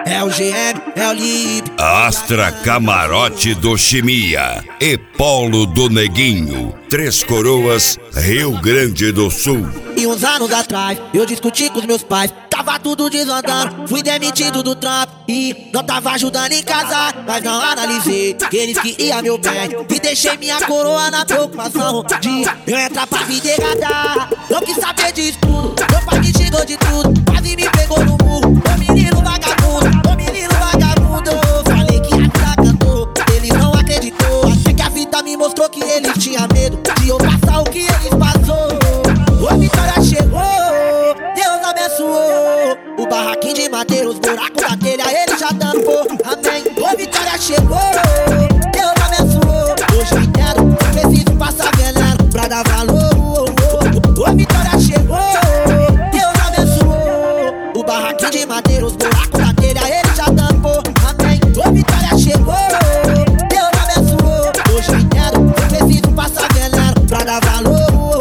É o GM, é o Lipe. Astra Camarote do Chimia e Polo do Neguinho, Três Coroas, Rio Grande do Sul. E uns anos atrás, eu discuti com os meus pais. Tava tudo desandando, fui demitido do trampo e não tava ajudando em casar. Mas não analisei que eles queriam meu bem e deixei minha coroa na preocupação de eu entrar pra vida errada. Não quis saber disso tudo, meu pai me xingou de tudo, quase me pegou no murro. Ô menino vagabundo, ô menino vagabundo. Falei que a vida cantou, ele não acreditou. Até que a vida me mostrou que ele tinha medo de eu passar o que eles passou. A vitória chegou, Deus abençoou. O barraquinho de madeira, os buracos da telha, ele já tampou. Amém. A vitória chegou, Deus abençoou. Hoje eu entendo, preciso passar veneno pra dar valor. A vitória chegou, Deus abençoou. O barraquinho de madeira, os buracos da telha, ele já tampou. Amém. A vitória chegou, Deus abençoou. Hoje eu entendo, preciso passar veneno pra dar valor.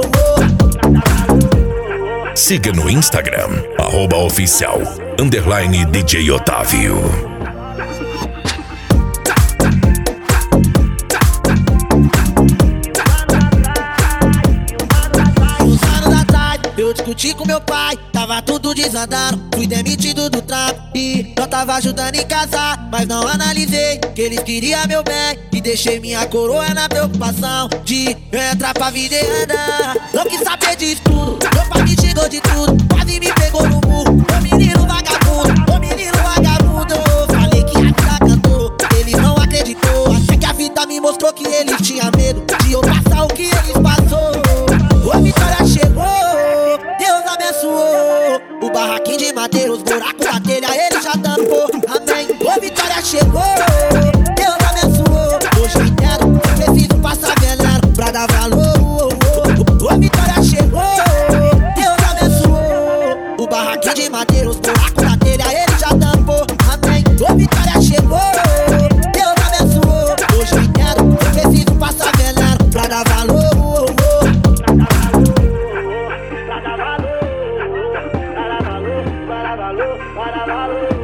Siga no Instagram, @oficial_DJ Otávio. Uns anos atrás, eu discuti com meu pai, tava tudo desandando, fui demitido do trampo e não tava ajudando em casar. Mas não analisei que eles queriam meu bem e deixei minha coroa na preocupação de eu entrar pra vida errada. Não quis saber disso tudo, meu pai me xingou de tudo, quase me pegou no murro. Ô menino vagabundo, ô menino vagabundo. Falei que a vida cantou, ele não acreditou. Até que a vida me mostrou que ele tinha medo de eu passar o que eles passou. A vitória chegou, Deus abençoou. O barraquinho de madeira, os buracos da telha, ele já tampou. Amém. A vitória chegou, Deus abençoou. Hoje eu entendo, preciso passar veneno pra dar valor. A vitória chegou, Deus abençoou. O barraquinho de madeira, os buracos da telha, ele já tampou. Amém. A vitória chegou, Deus abençoou. Hoje eu entendo, preciso passar veneno pra dar valor. Para valor.